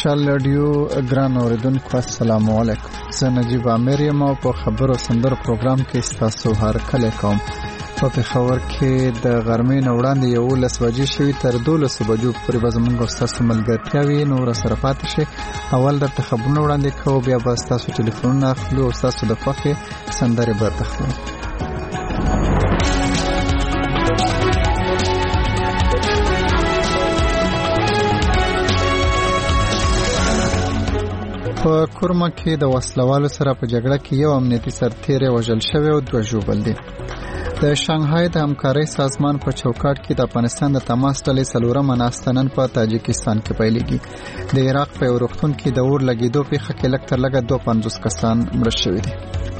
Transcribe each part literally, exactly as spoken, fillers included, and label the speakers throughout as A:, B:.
A: مشال رادیو ګران اوریدونکو السلام علیکم. زه نجیب عامر یم او په خبرو سندرو پروګرام کې تاسو هر کله کوم. په پېښور کې د غرمې نه وړاندې یولس بجې شوې تر دولس بجو پورې به زموږ ستاسو ملګرتیا وي. نو سره پاتې شئ. اول درته خبرونه وړاندې کوو، بیا به ستاسو ټلیفونونه اخلو او ستاسو د خوښې سندرې به تخلو. په کورما کې د وسلوالو سره په جګړه کې یو امنیتي سرتیری وژل شوی او دوه ژوبل دي. د شانګهای د همکارۍ سازمان په چوکاټ کې د افغانستان د تماس ډلې څلورمه ناسته نن په تاجکستان کې پیلېږي. د عراق په یو روغتون کې د اور لګېدو پیښه کې لږ تر لږه دوه پنځوس کسان مړه شوي دي.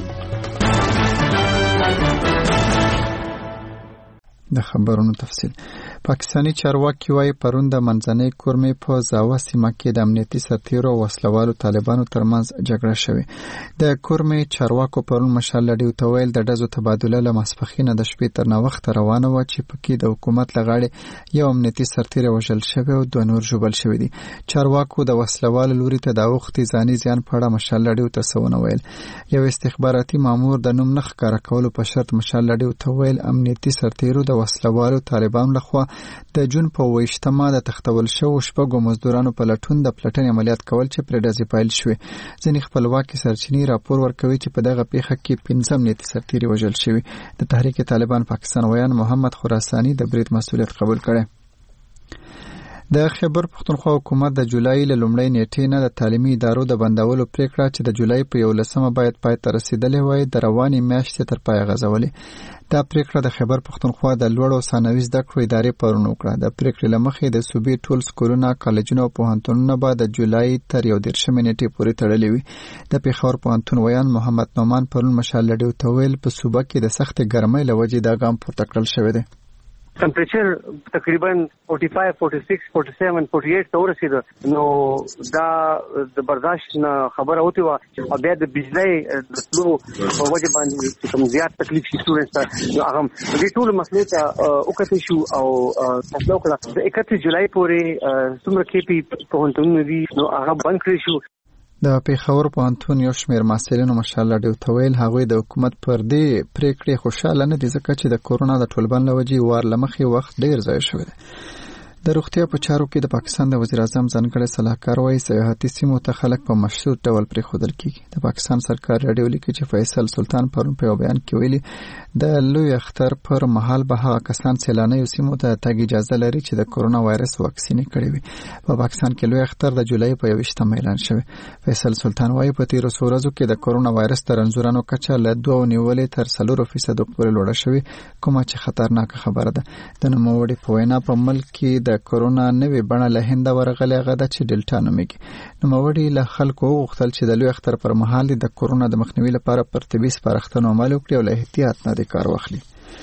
A: د خبرونو تفصیل. پاکستانی چارواکي وايي پرون د منځنۍ کورمې په زاوه سیمه کې د امنیتي سرتیرو او وسلوالو طالبانو ترمنځ جګړه شوې. د کورمې چارواکو پرون مشال لډیو ته ویل د ډزو تبادله له ماسپښینه د شپې تر ناوخته روانه وه چې پکې د حکومت له غاړې یو امنیتي سرتیری وژل شوی او دوه نور ژوبل شوي دي. چارواکو د وسلوالو لوري ته د اوښتې ځاني زیان په اړه مشال لډیو ته څه ونه ویل. یو استخباراتي مامور د نوم نه ښکاره کولو په شرط مشال لډیو ته ویل امنیتي سرتیرو د وسلوالو طالبانو لخوا د جون په ویشتمه د تختول شوو شپږو مزدورانو په لټون د پلټنې عملیات کول چې پرې ډزې پیل شوې. ځینې خپلواکي سرچینې راپور ورکوي چې په دغه پیښه کې پنځه امنیتي سرتیري وژل شوي. د تحریک طالبان پاکستان ویان محمد خراساني د برید مسؤلیت قبول کړی. د خیبر پښتونخوا حکومت د جولای له لومړۍ نیټې نه د تعلیمي ادارو د بندولو پریکړه چې د جولای په یولسمه باید پای ته رسیدلې وای د روانې میاشتې تر پایه غځولې. دا پریکړه د خیبر پښتونخوا د لوړو ثانوي زده کړو ادارې پرون وکړه. د پریکړې له مخې د صوبې ټول سکولونه، کالجونه او پوهنتونونه به د جولای تر یو دېرشمې نیټې پورې تړلي وي. د پېښور پوهنتون ویان محمد نعمان پرون مشال لډیو ته ویل په صوبه کې د سختې ګرمۍ له وجې دا ګام پورته کړل شوی دی.
B: ټمپریچر تقریبا forty-five, forty-six, forty-seven, forty-eight ته ورسېده. نو دا د برداشت نه خبره وته و او بیا د بجلی د تلو په وجه باندې کوم زیات تکلیف شي سټوډنټس ته. نو هغه د ټول مسلې ته وکړې شو او تاسو وکړه د اکتیس جولای پورې څومره کې پی پوهنتونونه دي نو هغه بند کړی شو.
A: د پېښور پوهنتون یو شمېر محصلینو مشال لډیو ته ویل هغوی د حکومت پر دې پریکړې خوشاله نه دي ځکه چې د کورونا د ټولبند له وجې وار له مخې وخت ډېر ضایع شوی دی. د روغتیا په چارو کې د پاکستان د وزیر اعظم ځانګړی صلاحکار وايي سیاحتي سیمو ته خلک په مشروط ډول پرېښودل کېږي. د پاکستان سرکار راډیو لیکي چې فیصل سلطان پرون په یو بیان کې ویلي د لوی اختر پر مهال به هغه کسان سیلانیو سیمو ته تګ اجازه لري چې د کورونا وایرس واکسینې کړي وي. په پاکستان کې لوی اختر د جولای په یوویشتمه اعلان شوی. فیصل سلطان وايي په تیرو څو ورځو کې د کورونا وایرس د رنځورانو کچه له دوه نیولې تر څلورو فیصدو پورې لوړه شوې، کومه چې خطرناکه خبره ده. د نوموړي په وینا په ملک کې د کورونا نوې بڼه له هنده ورغلې هغه ده چې ډیلټا نومیږي. نوموړي له خلکو وغوښتل چې د لوی اختر پر مهال د کورونا د مخنیوي لپاره پر طبي سپارښتنو عمل وکړي او له احتیاط نه کار واخلي.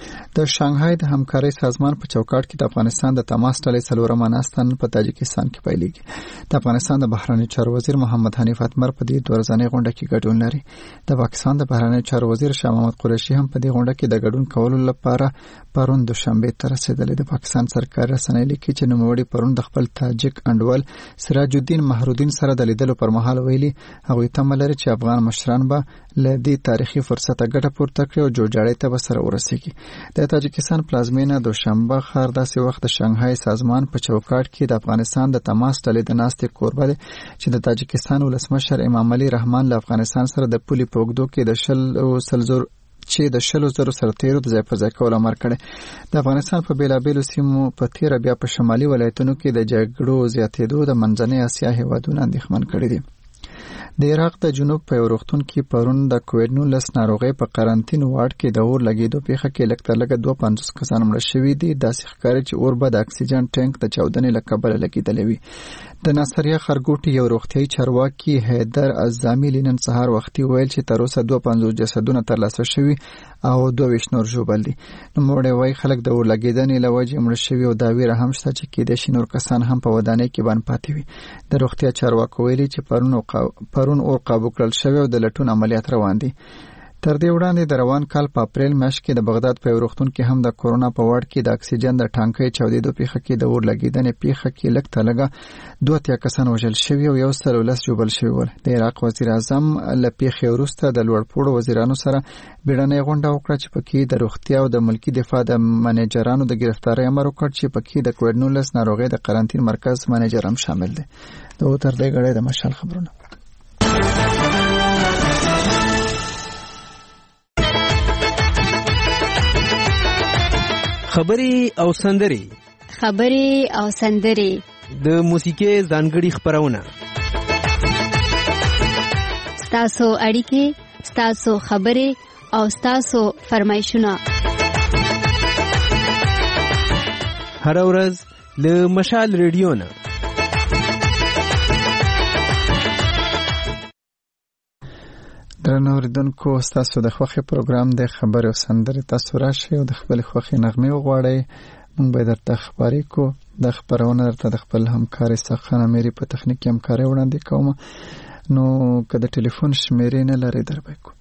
A: د شانګهای د همکارۍ سازمان په چوکاټ کې د افغانستان د تماس ډلې څلورمه ناسته نن په تاجکستان کې پیلېږي. د افغانستان د بهرنیو چارو وزیر محمد حنیف اتمر په دې دوه ورځنۍ غونډه کې ګډون لري. د پاکستان د بهرنیو چارو وزیر شاه محمود قریشي هم په دې غونډه کې د ګډون کولو لپاره پرون دوشنبه ته رسیدلی. د پاکستان سرکار رسنۍ لیکي چې نوموړي پرون د خپل تاجک انډول سراج الدین مهرالدین سره د لیدلو پر مهال ویلي هغوی تمه لري چې افغان مشران به له دې تاریخي فرصته ګټه پورته کړي او جوړجاړي ته به سره ورسیږي. د تاجکستان پلازمینه دوشنبه ښار داسې وخت د شانګهای سازمان په چوکاټ کې د افغانستان د تماس ډلې د ناستې کوربه دی چې د تاجکستان ولسمشر امام علي رحمان له افغانستان سره د پولې په اوږدو کې د شل سلزر چې د شلو زرو سرتیرو د ځای پر ځای کولو امر کړی. د افغانستان په بیلابیلو سیمو په تیره بیا په شمالي ولایتونو کې د جګړو زیاتېدو د منځنۍ اسیا هیوادونه اندېښمن کړي دي. د عراق د جنوب په یو روغتون کې پرون د کووډ نولس ناروغۍ په قرنطین وارډ کې د اور لګېدو پیښه کې لږ تر لږه دوه پنځوس کسان مړه شوي دي. داسې ښکاري چې اور به د اکسیجن ټانک د چاودنې له کبله لګېدلی وي. د ناصریا خرګوټي یو روغتیایي چارواکي حیدر اعظمي نن سهار وختي ویل چې تر اوسه دوه پنځوس جسدونه ترلاسه شوي او دوه ویشت نور ژوبل دي. نوموړی وایي خلک د اور لګېدنې له وجې مړه شوي او دا ویره هم شته چې کیدای شي نور کسان هم په ودانۍ کې بند پاتې وي. د روغتیا چارواکو ویلي چې پرون پرون اور قابو کړل شوی او د لټون عملیات روان دي. تر دې وړاندې د روان کال په اپریل میاشت کې د بغداد په یو روغتون کې هم د کورونا په وارډ کې د اکسیجن د ټانکۍ چاودېدو پیښه کې د اور لګېدنې پیښه کې لږ تر لږه دوه اتیا کسان وژل شوي او یو سل ولس ژوبل شوي ول. د عراق وزیر اعظم له پیښې وروسته د لوړپوړو وزیرانو سره بیړنۍ غونډه وکړه چې پکې د روغتیا او د ملکي دفاع د منیجرانو د ګرفتارۍ امر وکړ چې پکې د کووډ نولس ناروغۍ د قرنطین مرکز منیجر هم شامل دی. د اوتر دې غړې د مشال خبرونه.
C: خبري او سندري
D: خبري او سندري
C: د موسیقي ځانګړي خبرونه
D: ستاسو اړیکې ستاسو خبري او ستاسو فرمایشونه
C: هر ورځ له مشال ریډیو نه.
A: درنو اوریدونکو ستاسو د خوښې پروګرام د خبرې او سندرې تاسو راشئ او د خپل خوښې نغمې وغواړئ. موږ به درته خبرې کو. د خبرونه درته د خپل همکار سخن اميري په تخنیکي همکاري وړاندې کوم. نو که د ټلیفون شمیرې نه لري دربه کو.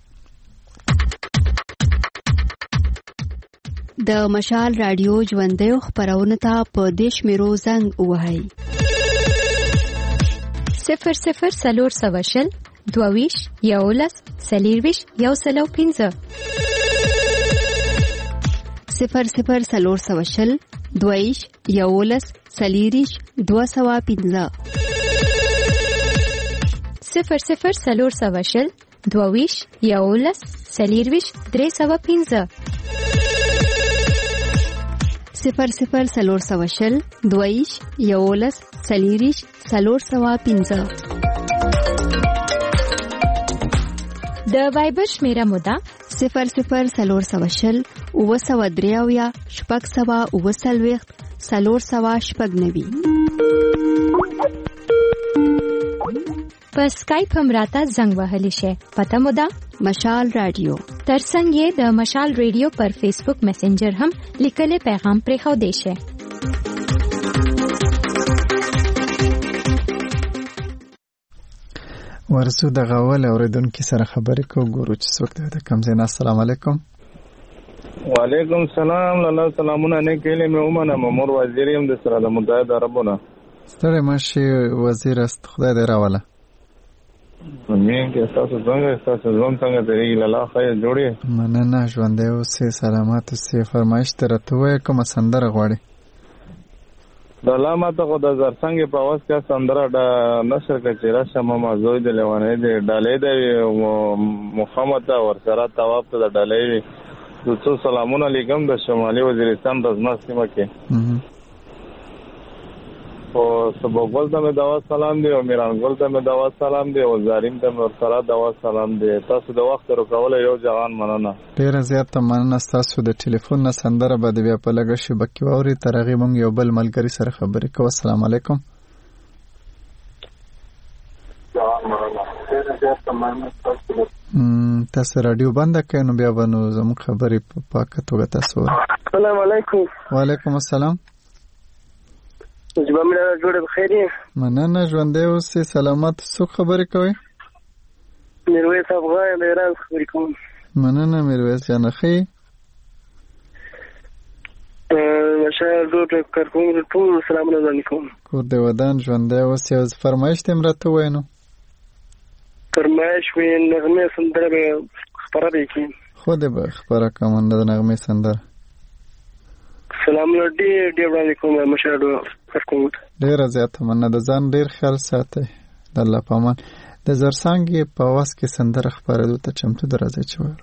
D: د مشال رادیو ژوندۍ خبرونه ته په دیش میرو زنګ وهاي
E: صفر صفر سلور سواشل دوویش یولس سلیرویش یو سلو پینزه
D: صفر صفر سلور سواشل دوویش یولس سلیریش دو سوا پینزه
E: صفر صفر سلور سواشل دوویش یولس سلیرویش درې سوا پینزه
D: صفر صفر سلور سواشل دوویش یولس سلیریش سلور سوا پینزه.
E: د وایبر شمیره مودا
D: صفر صفر سلور سواشل اوه سوا دریاویا شپږ سوا اوه سلویخت سلور سوا شپږ نوي.
E: په سکایپ هم راته زنګ وهلی شي. پته مودا
D: مشال رادیو.
E: ترڅنګ یې د مشال رادیو پر فیسبوک میسنجر هم لیکل پیغام پرې خو دی شي.
A: ورسو د غوال اوریدونکو سره خبرې کو. ګورو چې څوک دی. د کوم ځای؟ السلام علیکم.
F: وعلیکم السلام. الله سلامونه نه کېلې مې ومنه. مامور وزیر يم د سره د متحده عربونه.
A: ستړي ماشي وزیر است. خدای دې راوله.
F: مې کې تاسو څنګه تاسو ځون څنګه دی لاله خیر جوړي.
A: مننه ژوندې اوسې سلامات اوسې. فرمایش تر ته وې کوم سندره غواړي؟
F: د علامه ته د زرڅنګ په اواز کې سندره د نشر کچېرا شمه زوی د لیوانې د ډالې د محمد اور سره تواب ته د ډالې دوه سلامونه علیکم د شمالي وزیرستان د ځما سیمه کې او سبوګل ته مې دوا سلام دی او میرانګل ته مې دوا سلام دی او زاریم ته مې سره دوا سلام دی. تاسو د وخت ورکول یو ځوان مننه.
A: ډیر زیات مننه. تاسو د ټلیفون نه سندره به بیا په لګه شي بکی ووري. ترغه مونږ یو بل ملګری سره خبرې کوو. السلام علیکم. تاسو رادیو بند کړئ نو بیا ونو زموږ خبرې په پاکه توګه تاسو.
B: السلام علیکم.
A: وعلیکم السلام.
B: جواب مې جوړه بخیر یې.
A: مننه ژوندې اوسې سلامات. څو خبرې کوي؟
B: میرویس افغان د ایران خبرې کوم.
A: مننه میرویس جان. خې
B: مشال ډوډ کارکوم ټول سلامونه علیکم.
A: کور دې ودان ژوندې اوسې. اوس فرمایش تم راته وینو.
B: فرمایش وې نغمه سندره خبره دی کی.
A: خو دې به خبره کوم د نغمه سندره.
B: سلام ډېر ډېر علیکم مشال کارکوم.
A: ډیر زیات مننه. د ځان ډیر خیال ساتي. د الله پامان. د زرڅنګ په واس کې سندره خبرېدو ته چمتو درځي چې وایو.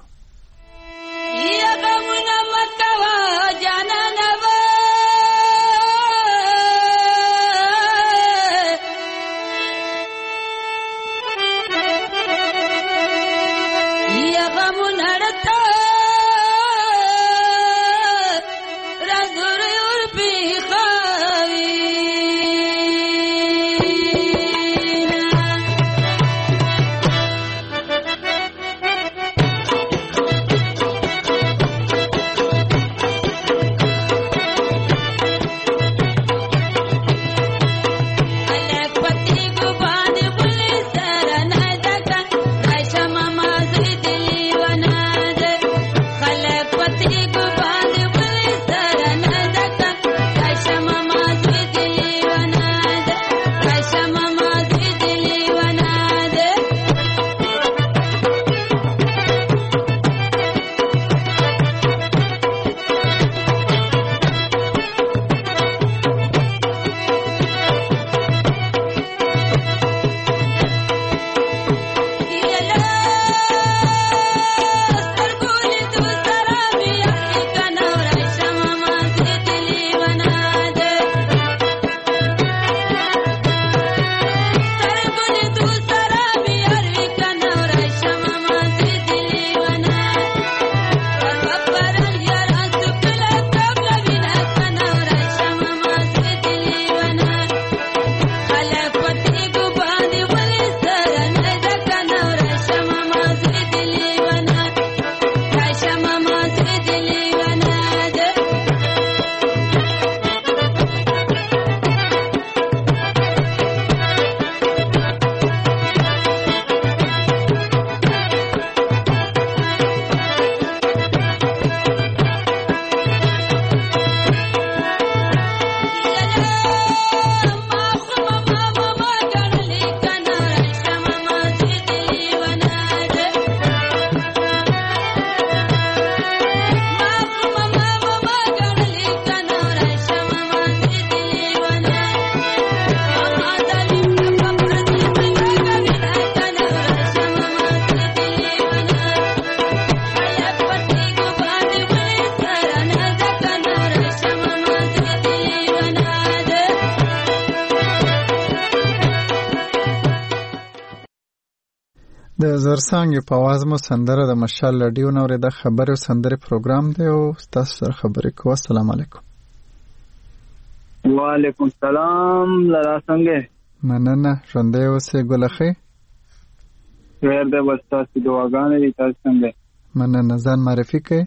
A: د زرسانګ په आवाज مو سندره د مشال رادیو نو د خبرو سندره پروګرام دی او تاسو سره خبرې کوو. السلام علیکم.
G: وعلیکم السلام. لرا څنګه
A: مننه ژوندې اوسې ګلخې
G: خیر ده بس تاسو دعاګانې تاسو څنګه
A: مننه ځان معرفي کړئ.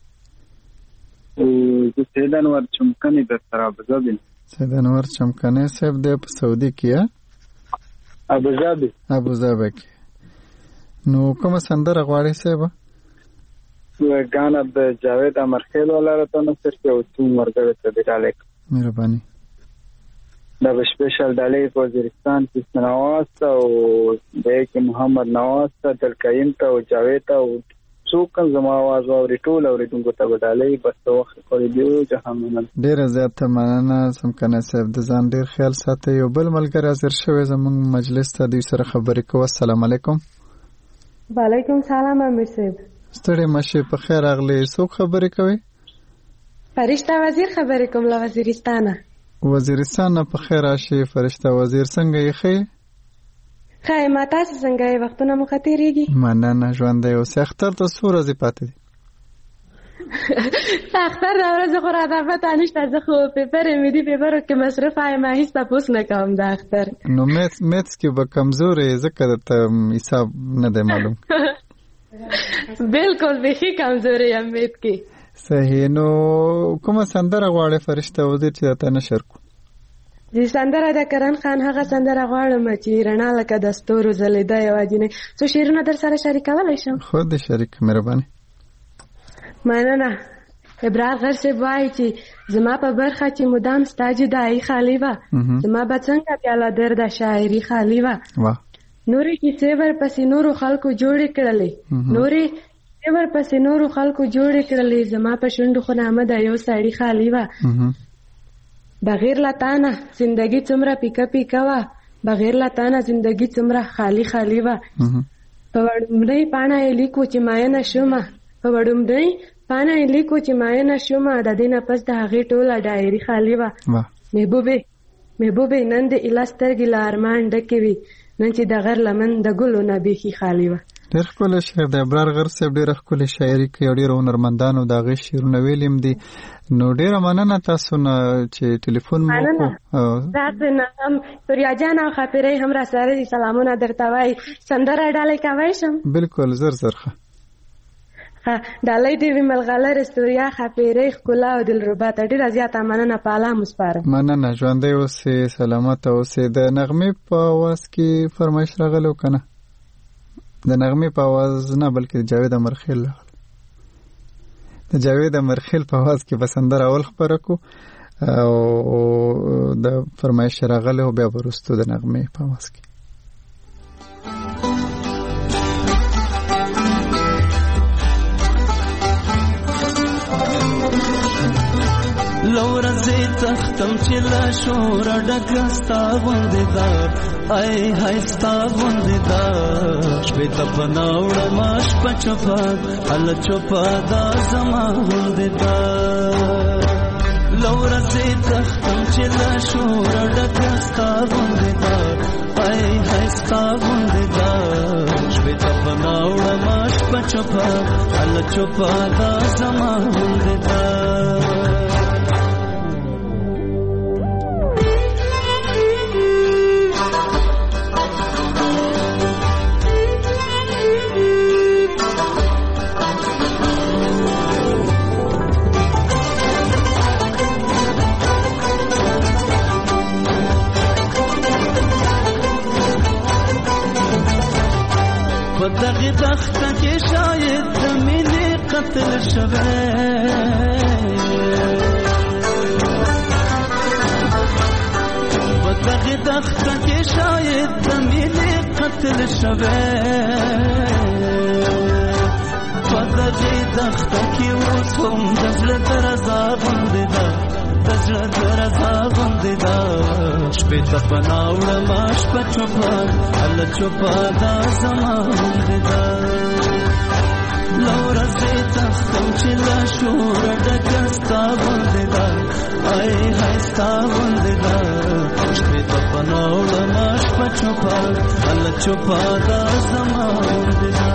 G: زه سید انور چمکني در سره ابوظبي.
A: سید انور چمکني صاحب د په سعودي کې
G: ابوظبي
A: ابوظبي کې. نو کوم سندره غواړئ صاحب؟
G: गाना د جاوید امرخیل ولا راته نو صرف یو څو مرګره ته دی ډالک
A: مهرباني.
G: دا سپیشل ډالې په وزیرستان کې نواز او د کې محمد نواز ته دل قیم ته او جاوید او څوک زما आवाज او ټول او ریډونکو ته ډالې بس وخت کوي دی جهان
A: ډیر زیات مننه. سم کنه صاحب د ځان ډیر خیال ساتي. یو بل ملګری حاضر شوی زموږ مجلس ته دوی سره خبرې کوو. السلام علیکم.
H: وعلیکم سلام امیر صاحب.
A: ستړي مشه په خیر اغلی. څوک خبرې کوي؟
H: فرشته وزیر خبرې کوم له وزیرستانه.
A: وزیرستان په خیر راشي. فرشته وزیر څنګه یې خې؟
H: خای ما تاسو څنګه یې وختونه مو خطرېږي؟
A: مننه ژوندې اوسې. اختر ته څو ورځې پاتې دي؟
H: اختر دا ورځ خو راته پته نشته. زه خو پیپر مې دي پیپرو کې مصرف یم هېڅ تپوس نه کوم د اختر.
A: نو میتس میتس کې به کمزورې ځکه درته حساب نه دی معلوم.
H: بالکل بیخي کمزورې یم میت کې.
A: صحیح. نو کومه سندره غواړې فرشته وزیر چې درته نشر کړو؟
H: د سندره د کرن خان هغه سندره غواړم چې رڼا لکه د ستورو ځلېده یوازینۍ. څو شعرونه در سره شریکولی شم؟
A: خو دې شریک مهرباني.
H: مننه. ابرار غر صاحب وایي چې زما په برخه چې مدام ستا جدایي خالي وه، زما به څنګه پیاله درده شاعري خالي وه. نورې کیسې ورپسې نورو خلکو جوړې کړلې نورې کیسې ورپسې نورو خلکو جوړې کړلې زما په شونډو خو نامه د یو سړي خالي وه. بغیر له تانه زندګي څومره پیکه پیکه وه، بغیر له تانه زندګي څومره خالي خالي وه. په وړومبۍ پاڼه یې لیکو چې ماینه شومه، په وړومبۍ پاڼه یې لیکو چې ماینه شومه، د دې نه پس د هغې ټوله ډایري خالي وه. محبوبې محبوبې نن د ایله سترګې له ارمان ډکې وي، نن چې د غر لمن د ګلو نه بیخي خالي وه.
A: ډېر ښکلی شعر د ابرار غر صاحب ډېره ښکلې شاعري کوي او ډېرو هنرمندانو د هغې شعرونه ویلي هم دي. نو ډېره مننه تاسو نه چې ټلیفون مو وکړو.
H: تاسو نه هم سوریا جان او خاپیرۍ هم را سره دي، سلامونه درته وایي. سندره ډالۍ کوی شم؟
A: بلکل زر زر ښه
H: ډالۍ دې وي ملغلرې سوریا خاپیرۍ ښکلا او دلربا ته ډېره زیاته مننه په الله مو سپارم.
A: مننه ژوندی اوسې سلامته اوسې. د نغمې په اواز کې فرمایش راغلی و که نه؟ د نغمې په اواز نه بلکې د جاوید امرخیل راغلی. د جاوید امرخیل په اواز کې به سندره اول خپره کړو او د فرمایش راغلی و بیا به وروستو د نغمې په اواز کې.
I: لورځې تختم چې لا شوره ډکه ستا غوندې ده، ای های ستا غوندې ده. شپې ته پناه وړمه شپه چوپه هله چوپه دا زما غوندې ده. لورځې تختم چې لا شوره ډکه ستا غوندې ده، ای های ستا غوندې ده. شپې ته پناه وړمه شپه چوپه هله چوپه دا زما غوندې ده. په دغې دښته کې شاید د مینې قتل شوی، په دغې دښته کې شاید د مینې قتل شوی، په دغې دښته کې اوس هم د زړه درزا غوندې ده، د زړه درزا غوندې ده. شپې ته پناه وړمه شپه چوپه هله چوپه دا زما غوندې ده. له ورځې تختم چې له شوره ډکه ستا غوندې ده، ای های ستا غوندې ده. شپې ته پناه وړمه شپه چوپا الله چوپا دا زمان دا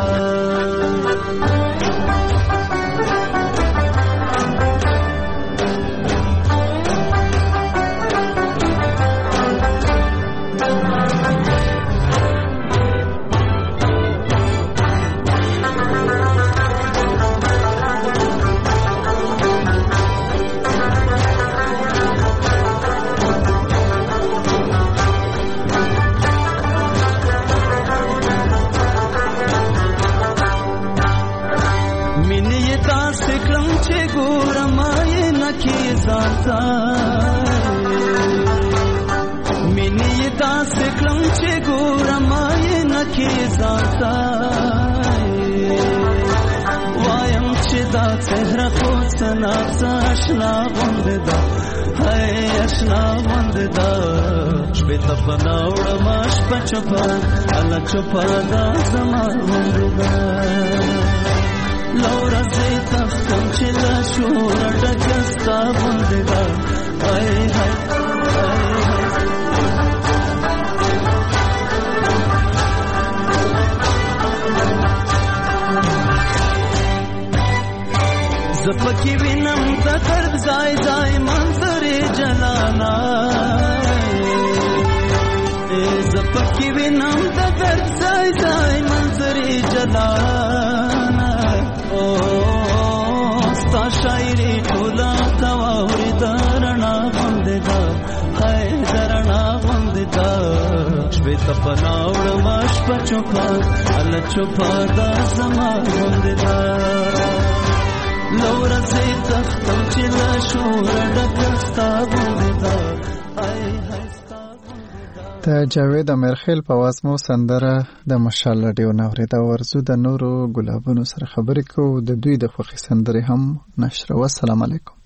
I: منی داس کلم چې ګورم یې نکي ځانته وایم چې دا څهره خو سنا آشنا غوند دا هاي آشنا غوند دا شپه ته پناوړ ماش پچپا الله چپا دا زمان غوند دا لورا زي تختم چې لا شور ډکستا غوند دا هاي هاي زپکی وینم د درد ځای ځای منظرې جلانا زپکی وینم د درد ځای ځای منظرې جلانا او ستا شاعري ټوله تواوري درنا غوندې ده هاي درنا غوندې ده شپې ته پناوړ ما شپه چوپا الله چوپا دا زما غوندې ده لورا زي تختم چې لا شور ډکستا غوندې ده هاي هاي ستا
A: د جاوید امیرخیل په आवाज مو سندره د مشال رادیو نوریدا ورزو د نورو ګلابونو سره خبرې کوو د دوی د خوښي سندرې هم نشره. والسلام علیکم.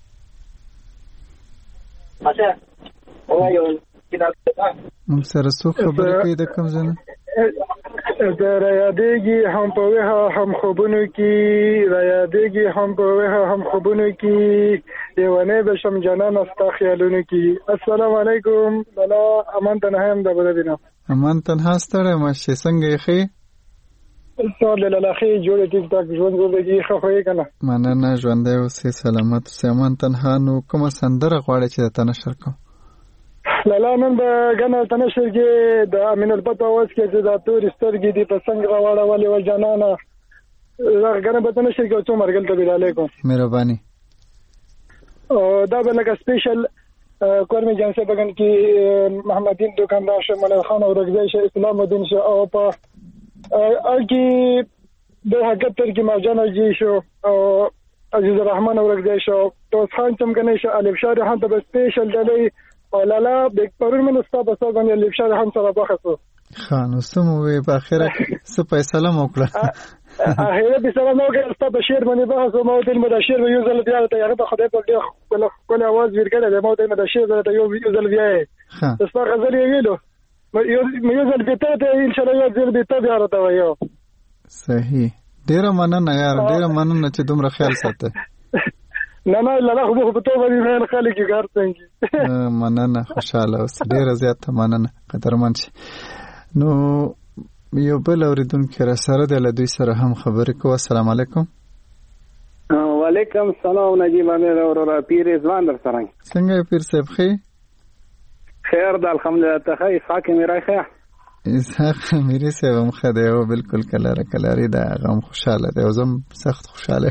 A: موږ سره څو خبرې کوي د کوم ځای
J: د رایادېږي هم په وها هم خوبونو کې رایادېږي هم په وها هم خوبونو کې دیوانه بشم جانان استا خیالونو کې. السلام علیکم. بلا امان تنها هم د بدینه
A: امان تنها ستړی مشه څنګه یې خې
J: ټول له لخي جوړ ټیک ټاک ژوند ورګي خو خو یې کنه
A: مننه ژوندې اوسې سلامت اوسې. امان تنها نو کومه سندره غواړي چې ته نشر کوم؟
J: لالا نن د غنه تنشر کې د امین البت اواز کې چې د تور سترګې دی په څنګه راوړه ولې و جانانا غنه به تنشر کې څو مرګل ته بلا علیکم
A: مهرباني.
J: او دا به لکه سپیشل کورمي جانسه بغن کې محمدین دکاندار شه ملک خان او رغزی شه اسلام الدین شه او په اګي د حقیقت کې مرجان جی شو او عزیز الرحمن او رغزی شو تو خان چم کنه شه الف شار هم ته سپیشل دلی او لالا د پرون منستا په څو باندې الف شار هم سره بخښو
A: خان سمو وی په اخره څه پیسې لم وکړه
J: هغه به سلام وکړ ستا په شعر باندې بحث او مو ته د شعر یو ځل بیا ته هغه په خدای په ډېر کله کله आवाज ورکړه د مو ته د شعر ته یو ځل بیا یې ستا غزل یې ویلو یو یو ځل به ته ان شاء الله یو ځل به ته بیا راته وایو.
A: صحیح. ډیر مننه یار ډیر مننه چې دومره خیال ساته.
J: نه نه لاله خو په تو باندې نه خلک یې کار څنګه
A: مننه خوشاله اوس ډیر زیات مننه قدرمن شي. نو یو بل اوریدونکو را سره د لدوی سره هم خبرې کوو. السلام علیکم.
K: وعلیکم السلام نجیب امیر اورورا پیر ځوان در سره
A: څنګه پیر صاحب خې
K: خیر د الحمدلله ته خې اسحاق میرا خې
A: اسحاق میرا صاحب هم خدای او بالکل کلاره کلاری دا غم خوشاله دی او زم سخت خوشاله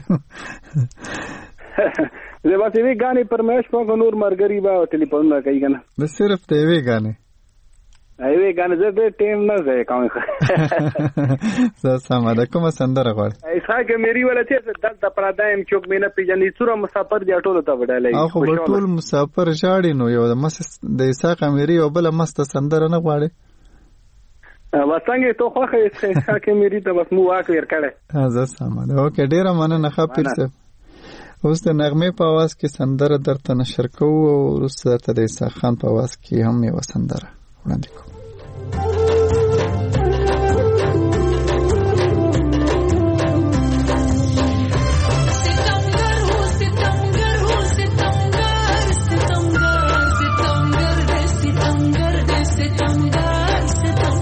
K: زه به وی غانې پرمیش په نور مرګري با ټلیفون نه کوي کنه
A: بس صرف ته وی غانې
K: ایوه غانې زه به ټیم نه ځای کوم
A: زه سم ده کومه سندره غواړم
K: اسحاق میری ولا چې دلته پرادایم چوک مینه پیجنې څوره مسافر دی ټولو ته وډالای
A: او خو ټول مسافر ژاړي نو یو د مس د اسحاق میری او بل مست سندره نه غواړي
K: واسنګ ته خوخه اسحاق میری ته بس مو واک ور کړه
A: زه سم ده اوکې ډیره مننه خپل څه. اوس د نغمه په आवाज کې سندره درته نشر کوو او وروسته ته د اسحاق خان په आवाज کې هم یو سندره وړاندې کوو.
L: Sitamgar, sitamgar, sitamgar, sitamgar, sitamgar,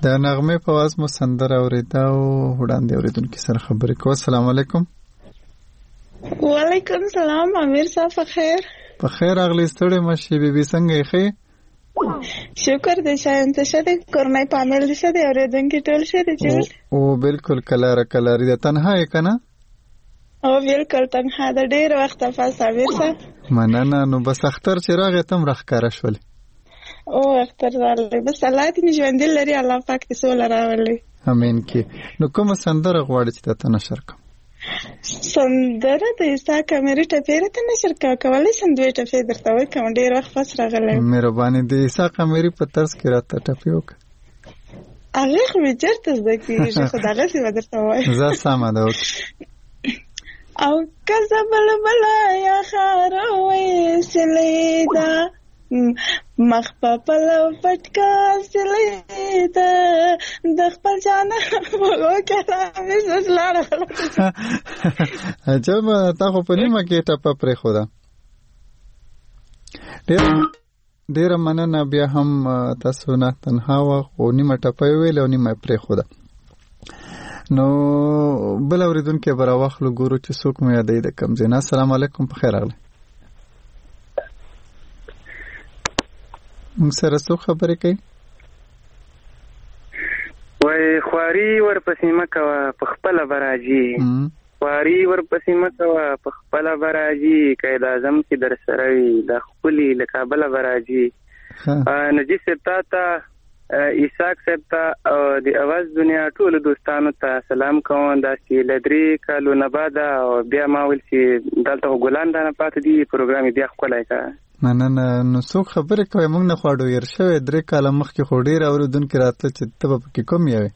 A: د نغمه په واز مو سندره اوریدا او وړاندې اوریدونکو سره خبرې کوو. السلام علیکم.
L: وعلیکم السلام. امیر صاحب په خیر؟
A: په خیر اغلی ستړي مشي بیبي څنګه یې ښه؟
L: شکر دې شاین ته شه دې کورنۍ پامل دې شه دې اوریدونکو ټول شه دې چې
A: او بالکل کلاره کلاری ده. تنها یې کنه؟
L: او بالکل تنها ده. ډېر وخت پس امیر صاحب.
A: مننه. نو بس اختر چې راغی تم راښکاره شولې.
L: او اختر راغلی بس الله دې ژوندي لري. الله پاک دې سوله راولي.
A: امین کې. نو کومه سندره غواړې چې ته نشر کړم؟
L: سندره د عیسی کامیري ټپې ته نشر کولی شم. دوی ټپې درته وکړم. ډېر وخت پس راغلی.
A: مهرباني د عیسی کامیري په طرز کې راته ټپې وکړه.
L: هغې خو مې چېرته زده کېږي خو دغسې به درته ووایم.
A: زه سمه ده وکړه.
L: او که زه بلبله یا خاره ویسلې ده مخ په پلو پټکا سلې ده د خپل جانه وکړه مې زړه لاړه.
A: عجب تا خو په نیمه کې ټپه پرېښوده. ډېر ډېره مننه. بیا هم تاسو نه تنها وه خو نیمه ټپه یې ویل او نیمه یې پرېښوده. نو بل اورېدونکی به راواخلو ګورو چې څوک مو یادوي د کوم ځای نه. السلام علیکم. په خیر راغلی. موږ سره څوک خبرې کوي؟
M: وای خواري ورپسې مه کوه په خپله به راځي. خواري ورپسې مه کوه په خپله به راځي. قید اعظم کې در سره وي دا ښکلي له کابله به راځي. نجیب صاحب تا ته اسحاق صاحب ته او د اواز دنیا ټولو دوستانو ته سلام کوم. داسې له درې کالو نه بعده او بیا ما ویل چې دلته خو ګلان رانه پاتې دي پروګرام یې بیا ښکلی که.
A: مننه. نو څوک خبرې کوي؟ موږ نه خوا ډویر شوی. درې کاله مخکې خو ډېر اورېدونکي راتله چې ته به پکې کوم یې وې؟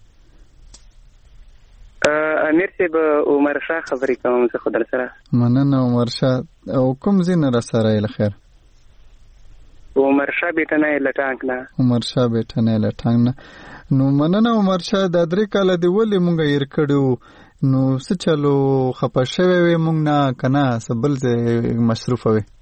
M: امیر صاحب عمر شاه خبرې کوم زه خو در سره.
A: مننه عمر شاه. او کوم ځای نه را سره یې له خیر؟
M: عمر شاه بیټنی له ټانک نه.
A: عمر شاه بیټنی له ټانک نه. نو مننه عمر شاه. دا درې کاله دې ولې موږ هېر کړي وو؟ نو څه چلو خفه شوی وې موږ نه که نه څه بل ځای مصروفه وې؟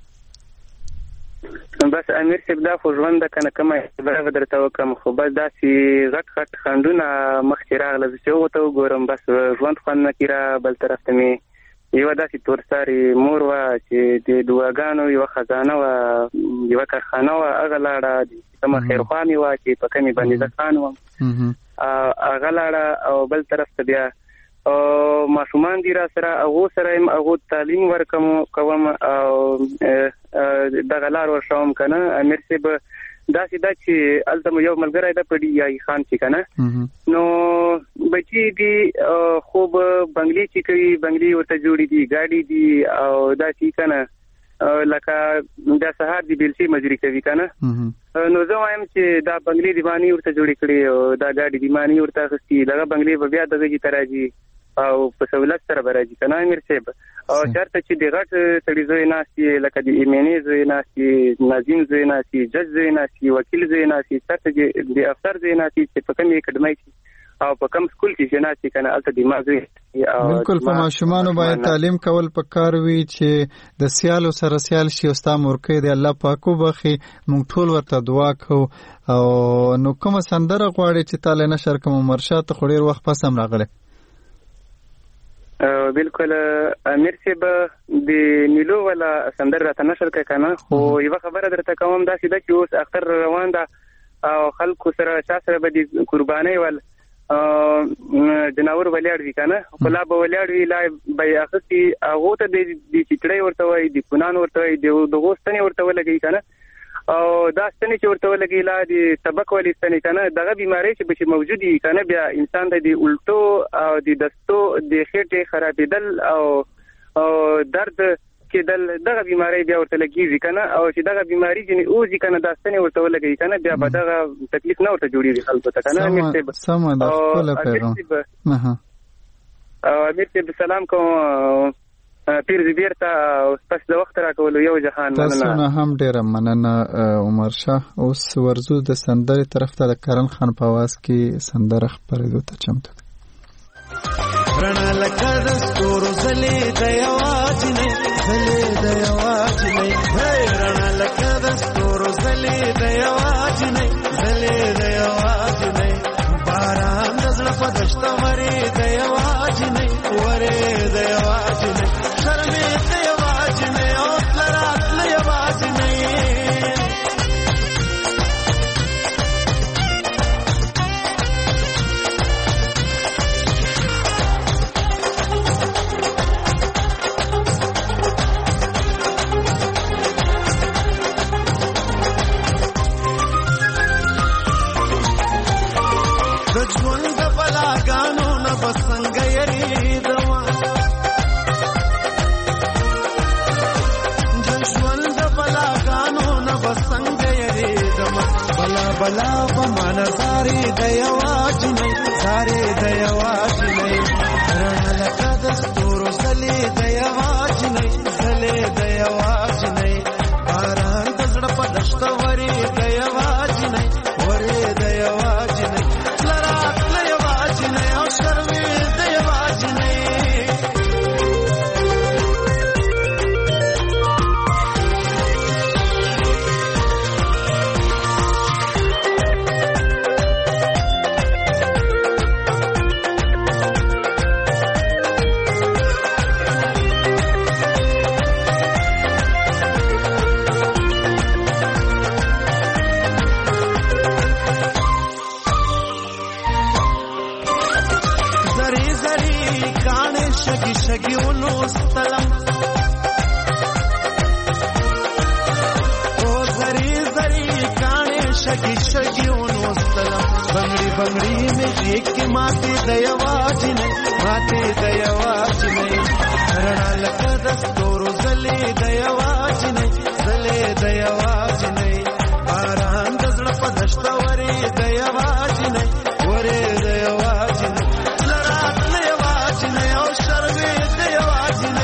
M: بس امیر صاحب دا خو ژوند ده که نه کومه خبره به درته وکړم خو بس داسې غټ غټ خنډونه مخکې راغله زه چې هغو ته وګورم بس ژوند خوند نه کېره. بل طرف ته مې یوه داسې تورسارې مور وه چې د دعاګانو یوه خزانه وه یوه کارخانه وه هغه لاړه. کومه خیرخوا مې وه چې په کمې بندیزه خان وم هغه لاړه. او بل طرف ته بیا ماشومان دي را سره هغو سره یم هغو تعلیم ورکوم کوم او دغه لار ورشوم که نه. امیر صاحب داسې ده چې هلته مو یو ملګری ده په ډي آی خان چې که نه نو بچي دي خوب بنګلې چې کوي بنګلې ورته جوړې دي ګاډي دي او داسې که نه لکه دا سهار دی بیلسي مجري کوي که نه. نو زه وایم چې دا بنګلې دي ماني ورته جوړې کړي او دا ګاډي دي ماني ورته اخېستي دغه بنګلې به بیا دغه جي ته راځي او په سهولت سره به راځي که نه امیر صاحب. او چېرته چې د غټ سړي زوی ناست وي لکه د ایمنې زوی ناست وي ناظم زوی ناست وي جج زوی ناست وي وکیل زوی ناست وي چېرته د افسر زوی ناست وي چې په کومې اکاډمۍ کې او په کوم سکول کې چې ناست وي که نه هلته د ما زوی.
A: بالکل په ماشومانو باید تعلیم کول پکار وي چې د سیالو سره سیال شي او ستا مورکۍ دی الله پاک وبخي. موږ ټول ورته دعا کوو. او نو کومه سندره غواړې چې تا له نشر کوم؟ عمر شاه ته خو ډېر وخت پس هم راغلی.
M: بالکل امیر صاحب د میلو والا سندر راته نشر کړه که نه خو یوه خبره درته کوم داسې ده چې اوس اختر روان ده او خلکو سره چا سره به د قربانۍ ول جناور ولاړ وي که نه خو لا به ولاړ وي لا به یې اخېستي هغو ته د چیچړۍ ورته وایي د کونان ورته وایي د هغو ستنې ورته ولګوي که نه او دا ستنې چې ورته ولګي لا د سبق ولې ستنې که نه دغه بیمارۍ چې به چې موجود وي که نه بیا انسان ته د الټو او د دستو د خېټې خرابېدل او درد کېدل دغه بیمارۍ بیا ورته لګېږي که نه او چې دغه بیماري ځینې اوځي که نه دا ستنې ورته ولګوي که نه بیا به دغه تکلیف نه ورته جوړېږي خلکو ته که نه امیر صاحب.
A: سمه ده خپله پیغام.
M: او امیر صاحب سلام کوم پیر زبیر ته پس د وخت راکولو یو جهان مننه.
A: تاسو نه هم ډېره مننه عمر شاه. اوس ورځو د سندرې طرف ته د کرن خان په اواز کې سندره خپرېدو ته چمتو ده.
I: رڼا لکه د ستورو ځلېده یوازینۍ ځلېده یوازینۍ رڼا لکه د ستورو ځلېده یوازینۍ ځلېده یوازینۍ والا په منظارې د یواجنې زارې د یواجنې رڼا لکه د ستورو زلې د یواجنې زلې د یواجنې باران د زړه په دشت ورې د یواجنې ورې د یواجنې لرات د یواجنې او شروې د یواجنې شګیونو ستلم او زری زری کانه شګی شګیونو ستلم بنگړي بنگړي مې یک ماته د یواجنې ماته د یواجنې رڼا لکه د ستورو زلې د یواجنې زلې د یواجنې باران د زړه په دشت ورې د یواجنې ورې د یواجنې لرات د یواجنې او شروې د یواجنې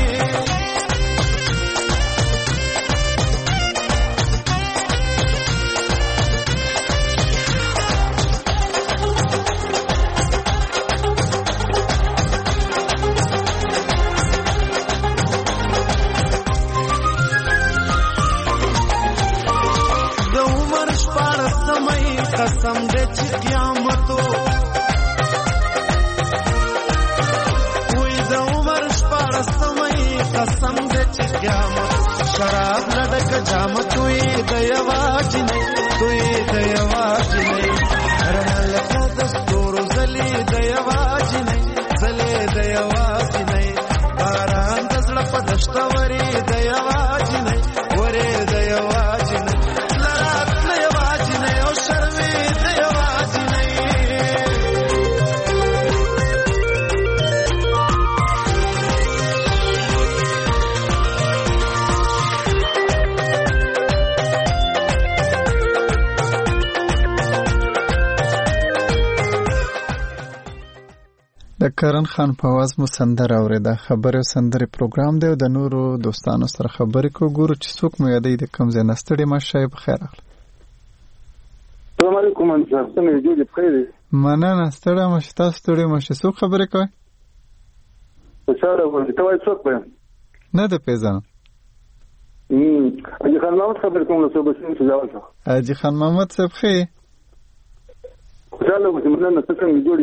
I: د عمر شپاړس سمې قسم دې چې قیامتو وې د عمر شپاړس سمې قسم دې چې قیامت شراب لډک جامت وې د یواجنې وې د یواجنې رڼا لکه د ستورو زلې د یواجنې زلې د یواجنې باران د زړه په دشت ورې د یواجنې ورې د یواجنې لرات د یواجنې او شروې د یواجنې
A: د کرن خان په आवाज مو سندره اوریده. خبرې او سندرې پروګرام دی او د نورو دوستانو سره خبرې کوو. ګورو چې څوک مو یادوي د کوم ځای نه. ستړي مه شئ، بخیر راغله.
N: السلام علیکم انصاف څنګه یې؟ جوړې بخیر یې؟
A: مننه. ستړی مه شئ، تاسو ستړي مه شئ. څوک خبرې کوئ؟
N: خوشحاله غواړم. ته وایې څوک ویم؟
A: نه ده پېژنم.
N: حاجي خان محمد خبرې کوم له صوبسین سجاول څخه.
A: حاجي خان محمد صاحب ښه یې؟
N: خوشحاله غواړم. مننه. ته څنګه جوړ یې؟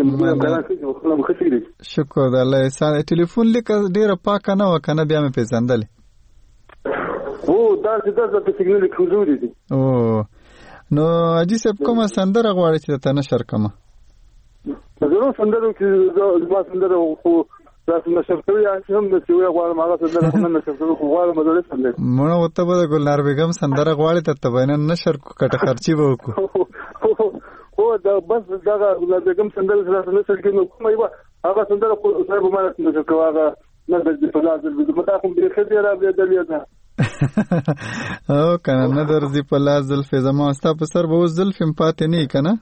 A: شکر د الله احسان. ټلیفون لیکه ډېره پاکه نه وه که نه بیا مې پېژندلې؟
N: هو داسې داسې په سیګنل کمزوري دي.
A: او نو حاجي صاحب کومه سندره غواړئ چې درته نشر کړمه؟
N: زه سندرو کې زما سندره خو داسې نشر کوي چې هم چې ویې غواړم هغه سندره خو نه نشر کوي خو غواړم زړې سندرې.
A: مړه ورته به د ګلنار بیګم سندره غواړې درته به نن نشر کړو کټه خرچي به وکړو.
N: هو دا بس دغه ګلنار بیګم سندره سره نشر کوي نو کومه یوه هغه سندره خو صاحب ما نشر کوي هغه نه درځي په لاس درځي متا خو دې ښه دی راوړېدلې ده.
A: او کنه نه درځي په لاس زلفې زما ستا په سر به اوس زلفې م پاتې نه وي که نه؟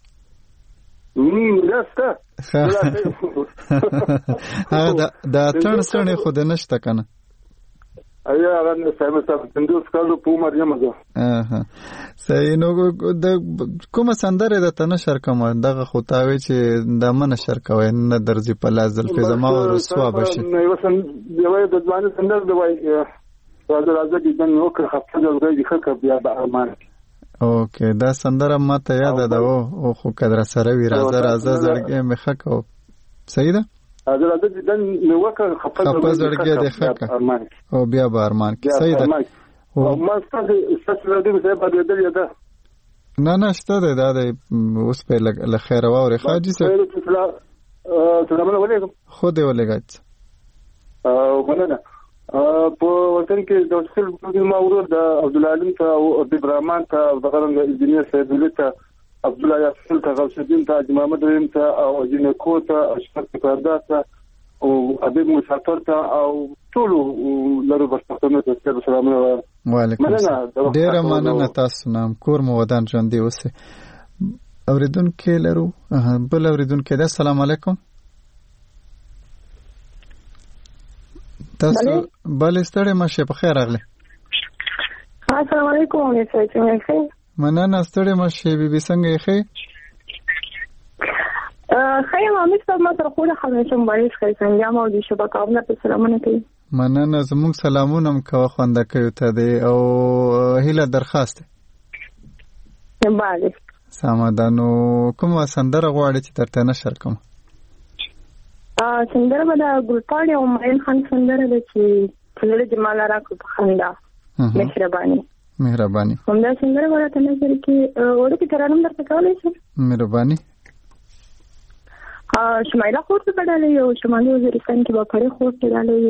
A: هغه د اتڼ څڼې خو د نشته که نه؟
N: ایا هغه صاحب صاحب پنځوس کالو په عمر یم زه.
A: صحیح. نو د کومه سندره درته نشر کومه؟ دغه خو تا وایي چې دا مه نشر کوئ نه درځي په لاس زلفې زما رسوا به شي.
N: یوه د ځوانۍ سندره ده وایي راځه راځه دیدن مې وکړه خفته زړګی دې ښه کړه بیا به ارمان کې.
A: اوکې دا سندره ما ته یاده ده. او خو که در سره وي راځه راځه زړګی مې ښه کړه. صحیح ده.
N: راځه راځه دیدن مې وکړه خفه
A: زړګی دې ښه کړه او بیا به ارمان کې. صحیح ده.
N: ما ستاسو ستاسو راډیو صاحب اورېدلې ده؟
A: نه نه شته دی. دا دی اوس پرې له خیره واورې ښه حاجي صاحب.
N: سلامونه ولیکم.
A: خو دې ولېږه.
N: مننه. په وطن کې د وسیل ما ورور د عبدالعلیم ته او حبیب رحمان ته او دغه رنګ انجینیر سیدولي ته عبدالله یاسین ته غوث الدین ته حاجي محمد رحیم ته او جنکو ته اشرف کاردار ته او حبیب مسافر ته او ټولو لرو بشپړتونه ته سلامونه وایم.
A: وعلیکم السلام. ډیره مننه تاسو نام کور مو ودان ژوندي اوسئ. اوریدونکي لرو بل اوریدونکي ده. السلام علیکم. تاسو بل ستړي مشه په خیر راغله.
O: السلام علیکم. څنګه یې؟
A: مننه ستړي مشه بي بي څنګه یې؟
O: خیر مامي صاحب ما تر خو له همیشه مبارک خیر څنګه ما د شبکاونه په سلامونه کوي.
A: مننه زموږ سلامونه م کوه خوانده کوي ته دی او هیله درخواست
O: ده. بله.
A: سمادانو کومه سندره غواړي چې درته نشر کوم؟
O: ا سندره به د ګلپاړي او ماین خان سندره ده چې څلور جمال راکو په خندا. مهرباني.
A: مهرباني.
O: هم دا سندره ورته نظر کې ورته ترانم درته کولای شم.
A: مهرباني.
O: شمایله خورته بدلې یو شمالي وزیرستان کې به پړې خورته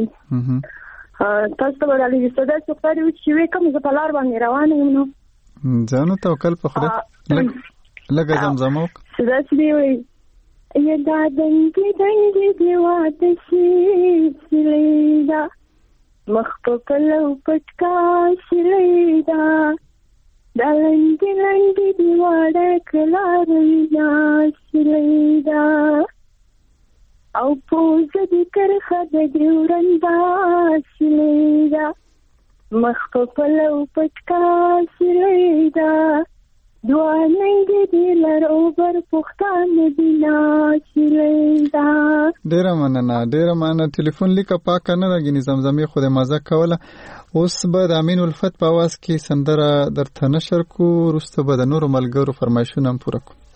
O: بدلې تاسو ته بدلې چې صدا څوکاري چې وې کوم ز په لار باندې روانه یم نو
A: ځانو توکل په خدای لګ زمزم وک
O: صدا چې وې یا دا دنګي دنګي دیواته شي سلیدا مخ په کلو پټکا سلیدا دا لنګي لنګي دیواړه کلارینا سلیدا او پوز دې کرخه د دیورن باسلیدا مخ په پلو پټکا سلیدا دواننګ دې لرو بر پختان دینا سلیدا.
A: ډیره مننه ډیره مننه. ټلیفون لیکه پاک نه لګینې زمزمې خو د مزه کوله. اوس به د امین الفت په आवाज کې سندره درته نشر کو وروسته به د نورو ملګرو فرمایشونه هم پوره کو.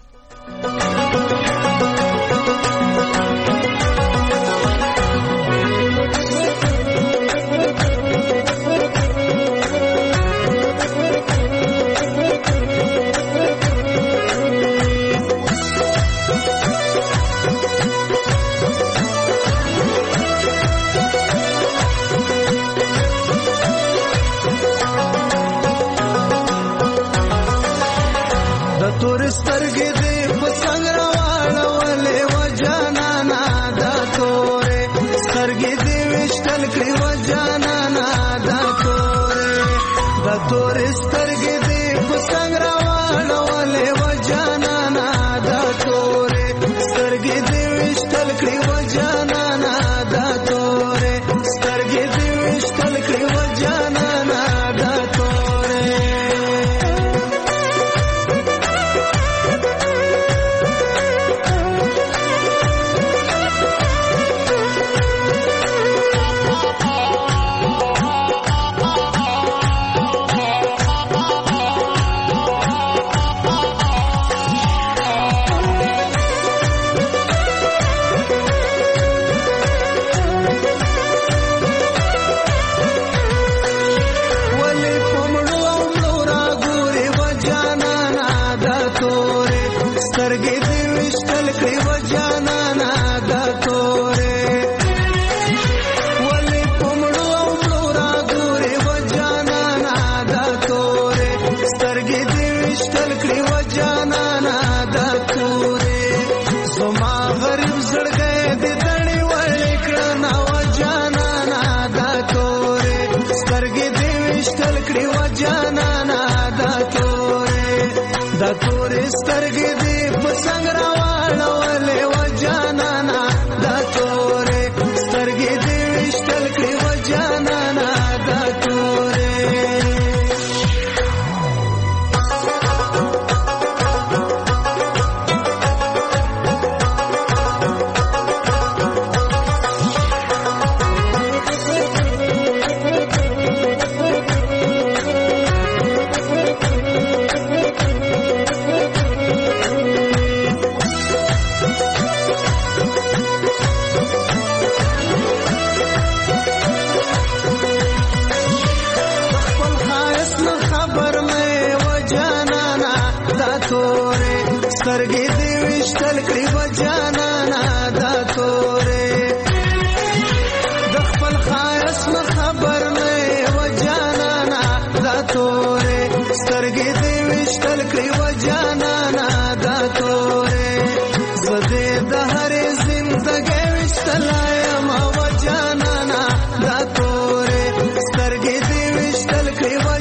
P: سترګې دې وشتل کړې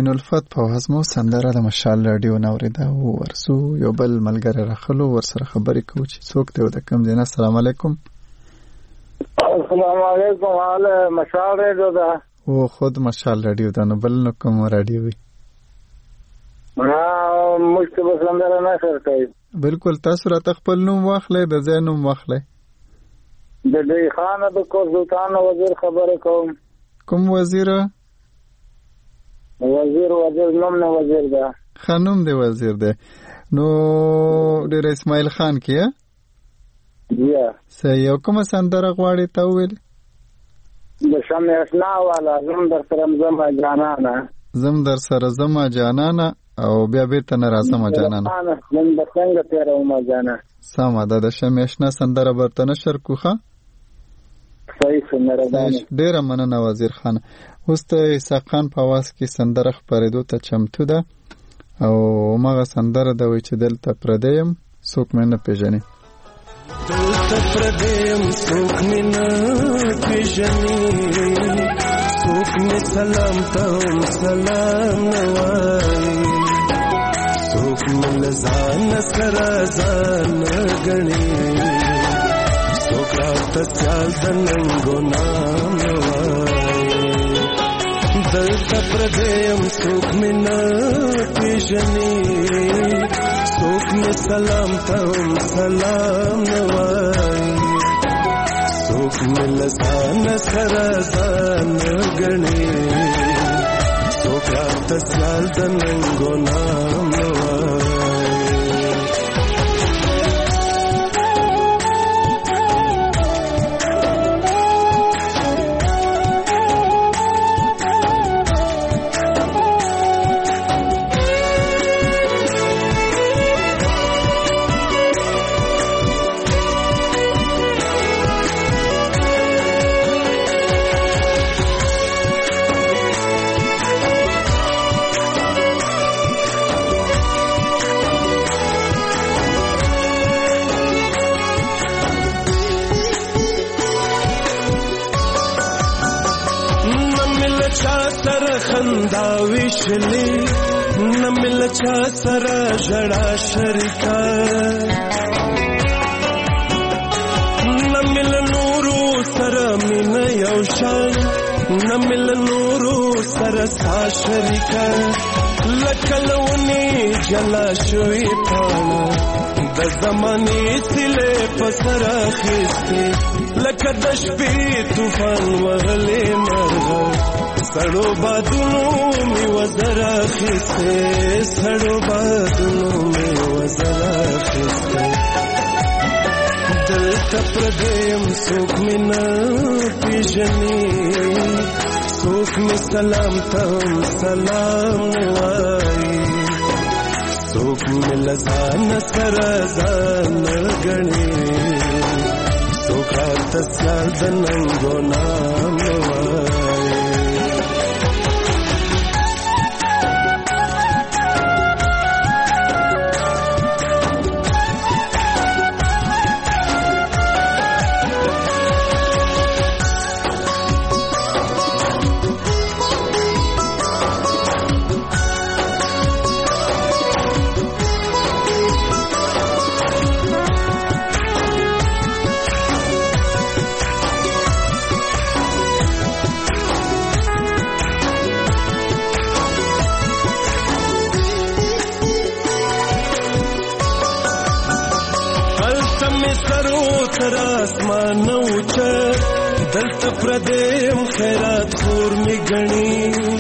A: الفت په وزمو سندره د مشال رادیو نوریدا او ورسو یو بل ملګری راخلو ورسره خبرې کوو چې څوک دی او د کوم ځای نه. السلام علیکم.
P: السلام علیکم. حاله مشال رادیو دا
A: او خود مشال رادیو دا نو بل نو کوم رادیو وي؟
P: ما مشتبه سندره نه سر کوي.
A: بالکل تاسو راته خپل نوم واخلئ د ځای نوم واخلئ.
P: د دې خانه د کوزوتان وزیر خبره کوم.
A: کوم وزیر؟
P: وزیر وزیر نوم نه وزیر ده.
A: خانوم دی وزیر ده. نو ډیر اسماعیل خان کیه؟
P: یا
A: صحیح. او کومه سندره غواړې ته وویل؟
P: د شمع اشنا والا زم در سره زما جانانه.
A: زم در سره زما جانانه او بیا بیرته نه راځم جانانه.
P: زم د څنګه تیروم جانانه.
A: سمه ده. د شمع اشنا سندره برته نشر کوخه.
P: صحیح سندره ده.
A: ډیره مننه وزیر خان. اوس ته اسحاق خان په आवाज کې سندره خپرېدو ته چمتو ده او مغه سندره ده وای چې دلته پردیم څوک مې نه پیژني.
I: دلته پردیم څوک مې نه پیژني، څوک مې سلام ته سلام نه وایي، څوک مې له ځان سره ځان ګڼي، څوک راته سیال د ننګو نام نه وایي. دلته پردیم څوک مې نه پیژني، څوک مې سلام ته سلام نه وایي، څوک مې له ځان سره ځان ګڼي، څوک راته سیال د ننګو نام نه وایي. ویشلی نمل چا سره جڑا شریکا، نمل نورو سره مین یوشان، نمل نورو سره سا شریکا، لکلونی جلا شوی پانا د زمانی سله پسر خسته، لکه د شپې طوفان وغلی مرغه، سړو بادونو می وزرا خسته، سړو بادونو می وزرا خسته. دلته پردیم څوک می نه پیژني، څوک می سلام ته سلام نه وایي، څوک می له ځان سره ځان ګڼي، څوک راته سیال د ننګو نام نه وایي. دلته پردیم خیرات خور می گنی،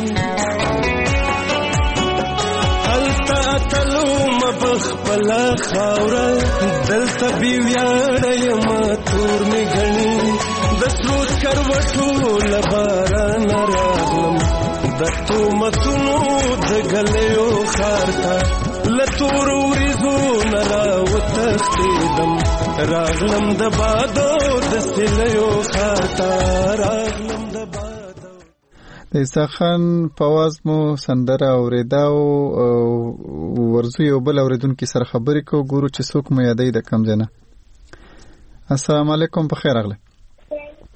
I: هلته اتلو مبخ پلا خاورا، دلته بیویاړه یم تور می گنی، د سرود کروټو لباران راغلم، د تومتونو د ګلیو خارتا، لتور وریزو نرا وتښتیدم، راغلم د بادو د سلیو خاطا، راغلم د بادو.
A: د اسحاق خان په आवाज مو سندره اوریدا او ورزو یو بل اوریدونکو سره خبرې کو، ګورو چې څوک مو یادې د کم ځنه. السلام علیکم. په خیر راغله.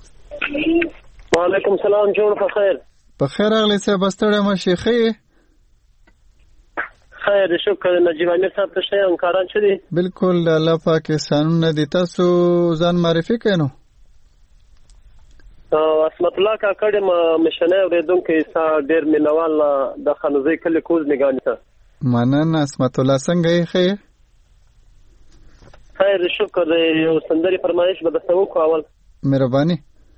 Q: وعلیکم السلام. جوړ په خیر.
A: په خیر راغله. څه بستړی ما شیخې؟
Q: خیر شکر نجیب امیر صاحب ته ښه همکاران ښه دي؟
A: بالکل د الله پاک احسانونه دي. تاسو ځان معرفي کړئ نو.
Q: عصمت الله کاکړ یم، مشنی اورېدونکی، ستا ډېر مینوال د خانوزۍ کلي کوز نګانې ته.
A: مننه عصمت الله، څنګه یې ښه یې؟
Q: خیر شکر دی. یو سندرې فرمایش به درته وکړو اول.
A: مهرباني.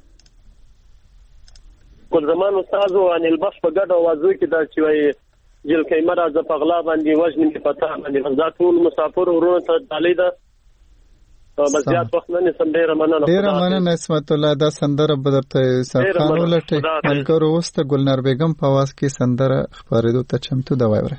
Q: ګلزمان استاد و انیل بخش په ګډه اوازو کې دا چې وایي جلکۍ مه راځه په غلا باندې وژنې مې په تا باندې. دا ټول مسافر ورونو ته ډالۍ ده. بس زیات وخت نه نیسم. ډېره مننه.
A: ډېره مننه عصمت الله. دا سندره به درته اسحاق خان ولټي. ملګرو اوس د ګلنار بیګم په اواز کې سندره خپرېدو ته چمتو ده. واورئ.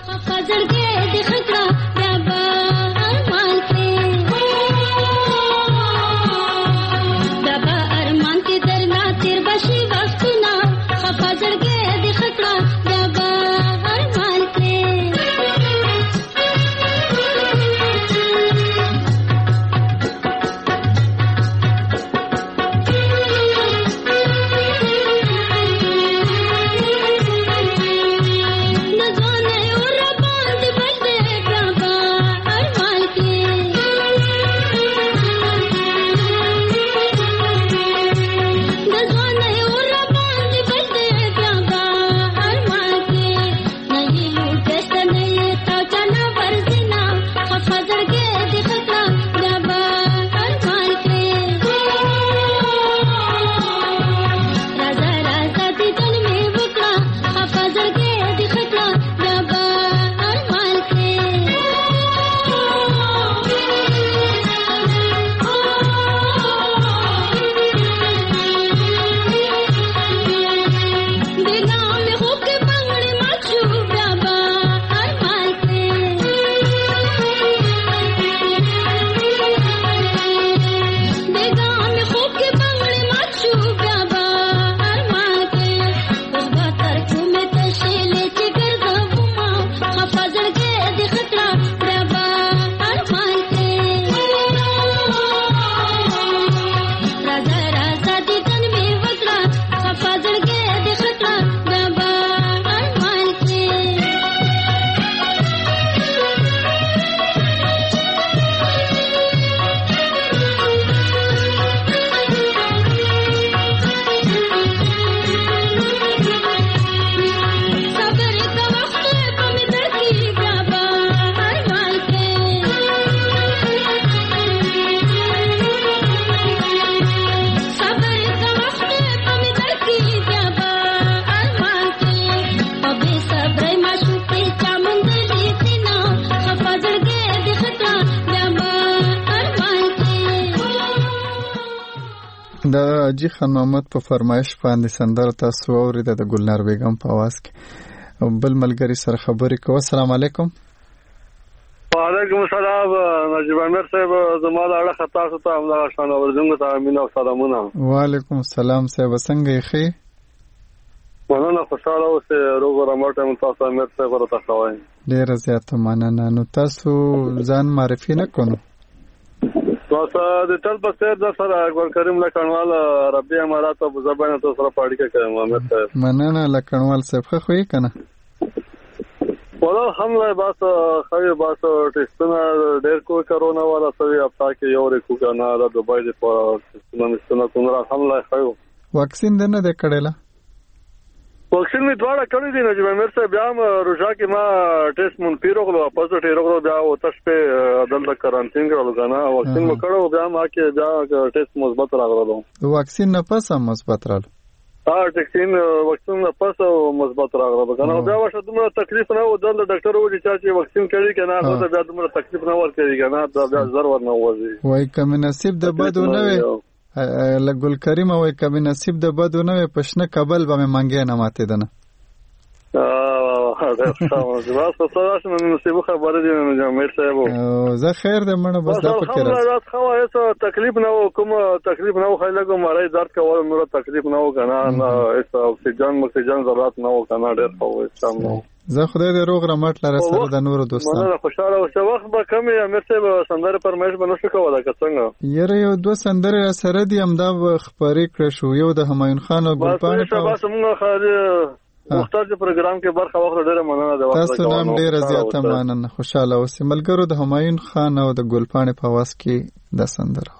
A: د حاجي خان محمد په فرمایش باندې سندره تاسو اورېده د ګلنار بیګم په اواز کې. بل ملګری سره خبرې کوو. السلام علیکم.
R: وعلیکم السلام. نجیب امیر صاحب زما د اړه خطا ته همدغه شان اورېدونکو ته امین او سلامونه.
A: وعلیکم السلام صاحب، څنګه یې ښې؟
R: مننه، خوشحاله اوسئ. روغ رمټ یم. تاسو امیر صاحب ورته خوایئ.
A: ډېره زیاته مننه. نو تاسو ځان معرفي نه کړو؟
R: تاسو د تل په څیر د سره اکبر کریم لکڼوال عربي امارات او زبانه تاسو سره پاړیکه کوم. امیر صاحب
A: مننه. لکڼوال صاحب خو یې کنه
R: والله الحمدلله. بس خو بس ټیسټونه ډېر کو کرونا والا سوي اپتا کې یو ریکو کنه د دوبای د په ټیسټونه مستنه کوم الحمدلله. خو
A: واکسین دنه د کړهلا
R: واکسین می دواړه کړی دي. نجیب امیر صاحب بیا هم روژا کې ما ټیسټ مون پیروغلو پوزټیو راغلو. بیا او تاسو په دلته کارانتین کړو کنه. واکسین مو کړو بیا ما کې بیا ټیسټ مثبت راغلو.
A: واکسین نه پس هم مثبت راغلو.
R: ها ټیکسین واکسین نه پس او مثبت راغلو کنه. بیا واشه دومره تکلیف نه و. دلته ډاکټر وایي چې واکسین کړی کنه نو بیا دومره تکلیف نه ور کوي کنه. دا بیا زر ور نه وځي.
A: وای کم نصیب د بدو نه وي. لګل کریم وای کم نصیب د بدو نه وي. پښنه قبل به مانګې نه ماته دنه.
R: دا څه واسه تاسو نن نصیب خبره دي نو امیر صاحب.
A: زه خیر دې مړه بس دا فکر راځي.
R: دا خو هیڅ تکلیف نه و. کوم تکلیف نه و. خلګو مړی درد کول نور تکلیف نه و کنه. نه هیڅ اکسیجن مکسیجن ضرورت نه و کنه. ډېر خو سم نو.
A: زه خدای دې روغ رمټ لاره سره د نور دوستانو.
R: مننه، خوشاله اوسه. وخت به کم امیر صاحب سندره پرمایش بنوښ کوله که څنګه؟
A: یره یو دوه سندره سره دي همدا خبرې کړې شو. یو د همایون خان او ګلپانې
R: په بس موږ خاري مختار چې پروګرام کې برخه واخلې ډېره مننه ده.
A: تاسو نام ډېره زیاته مننه. خوشاله اوسئ. ملګرو د همایون خان او د ګلپاڼې په आवाज کې د سندره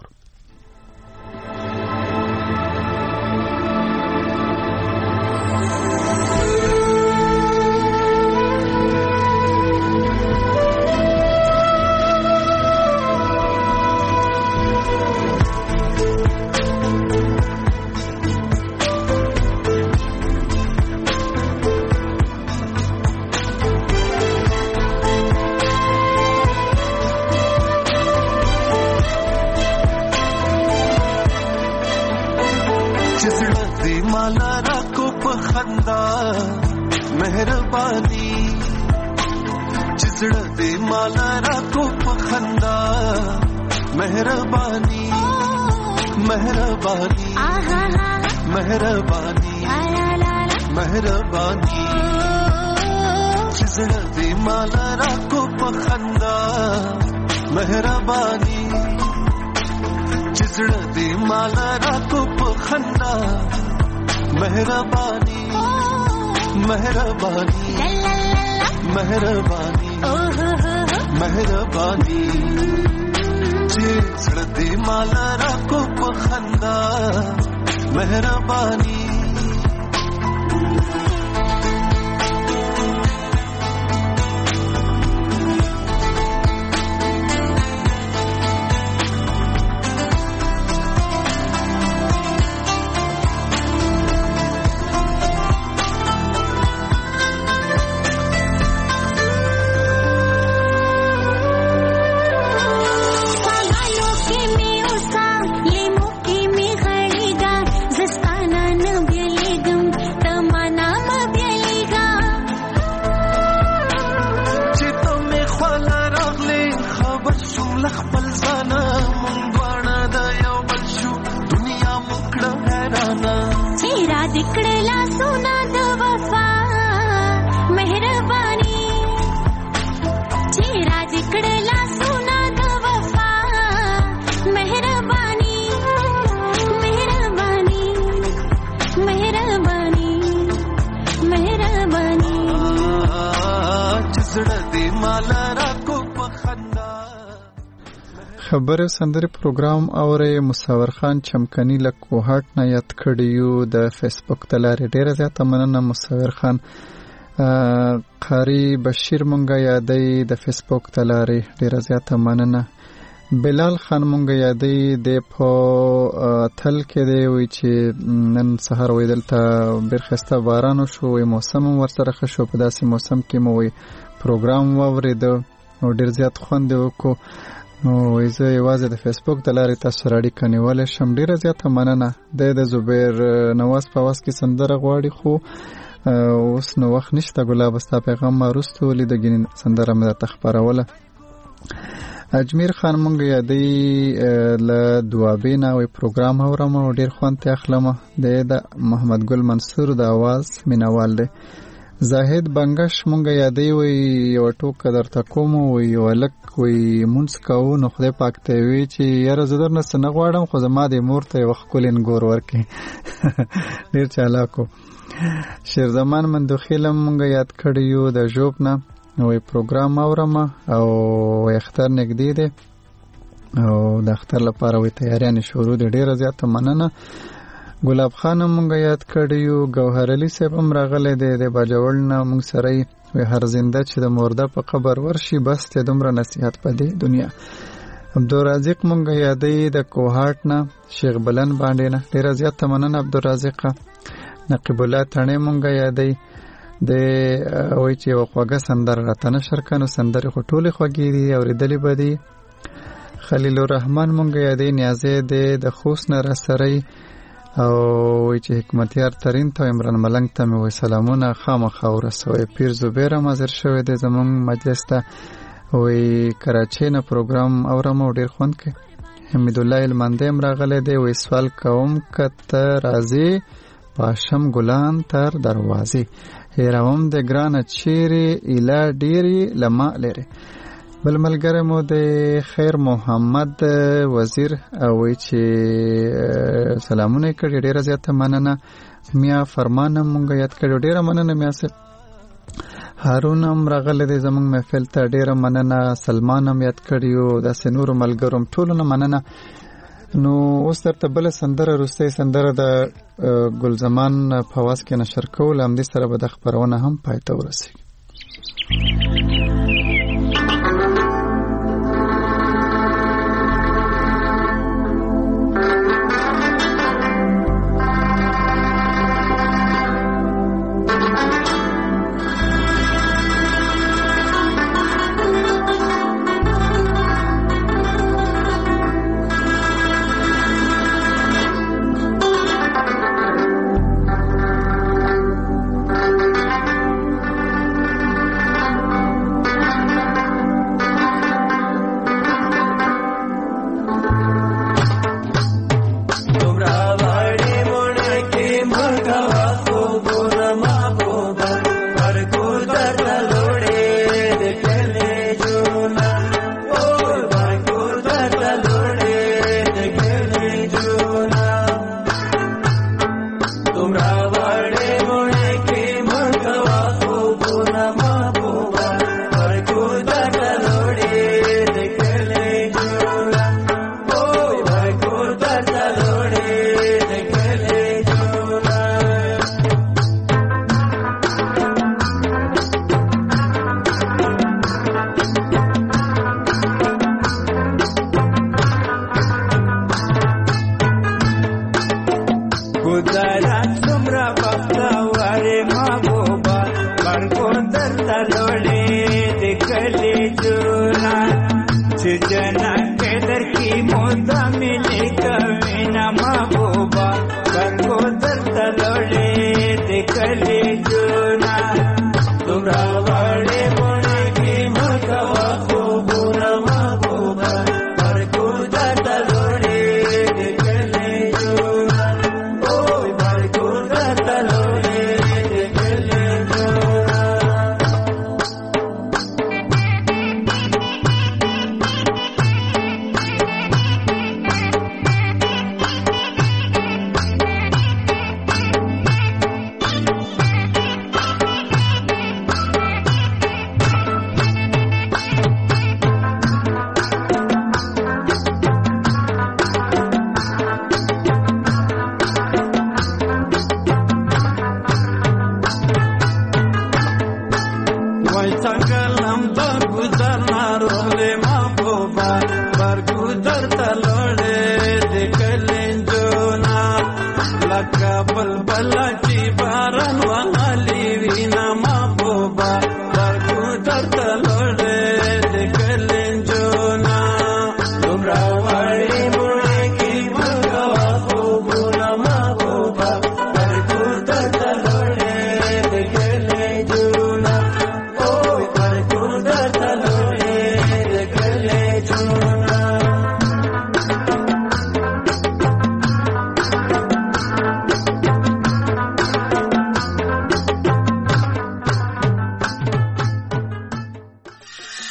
A: خبر سندري پروګرام اورې مصور خان چمکني له کوهاټ نه یاد کړیو د فیسبوک تلارې ډیره زیاته مننه مصور خان. قاری بشیر مونږه یادې د فیسبوک تلارې ډیره زیاته مننه. بلال خان مونږه یادې د په تل کې دی وی چې نن سحر وې دلته برخسته باران شو وي موسم ورسره خشو په داسې موسم کې مو وي پروګرام واورید او ډیر زیات خوند وکړو. نو وایزه یوازې د فیسبوک د لارې تاسو راډیو کنیواله شم ډیره زیاته مننه. د د زبیر نواز په واس کې سندره غواړي خو اوس نو وخت نشته. ګلاب ستا پیغام ما وروسته ولیدګین سندره مې تخبروله. اجمیر خان مونږ یادې له دوابې نه وی پروګرام اورم او ډیر خوند ته اخلم. د محمد ګل منصور د आवाज مینوال دی. زاهد بنگش مونږ یادې وی یو ټوک درته کوم وی یو لک وی مونږ کوو نو خدای پاک ته وی چې یاره زه درنه څه نه غواړم خو زما د مور ته یو ښکلی نګور ورکړي. ډېر چالاکو. شیر زمان مندوخیلم مونږ یاد کړی یو د ژوب نه وی پروګرام اورم او اختر نږدې دی او د اختر لپاره وی تیاریانې شروع دي. ډېره زیاته مننه. ګلاب خان مونږ یاد کړیو. ګوهر علي صاحب هم راغلی دی د باجوړ نه مونږ سره وی هر زنده چې د مرده په قبر ورشي بس ته دومره نصیحت په دې دنیا. عبدالرازق مونږ یادې د کوهاټ نه شیخ بلن باندې نه ډیره زیاته مننه عبدالرازق. نقیب الله تڼې مونږ یادې د وای چې یو خوږه سندره راته نشر کنو سندرې خو ټولې خوږې دي اورېدلې به دي. خلیل الرحمن مونږ یادې نیازې د خوست نه راسرئ او وی چې حکمتیار ترین ته عمران ملنګ ته مې وی سلامونه خامخا ورسوئ. پیر زبیر هم حاضر شوی دی زمونږ مجلس ته وی کراچۍ نه پروګرام اورم او ډېر خوند کوي. حمید الله المندی هم راغلی دی وی سوال کوم که ته راځې پاشم ګلان تر دروازې هیروم د ګرانه چیرې ایله ډېرې له ما لرې. بل ملګری مو د خیر محمد وزیر وی چې سلامونه کړي ډیره زیاته مننه. میا فرمان مونږ یاد کړو. ډیره مننه میا سه. هارون هم راغله د زمونږ محفل ته، ډیره مننه. سلمان هم یاد کړیو، د سنور ملګرو ټولو نه مننه. نو اوس درته بل سندره روستۍ سندره د ګل زمان په واس کې نشر کول، هم دې سره به د خبرونه هم پای ته ورسېږي.
I: باران وهلی وینا محبوبا برګو درته لوړې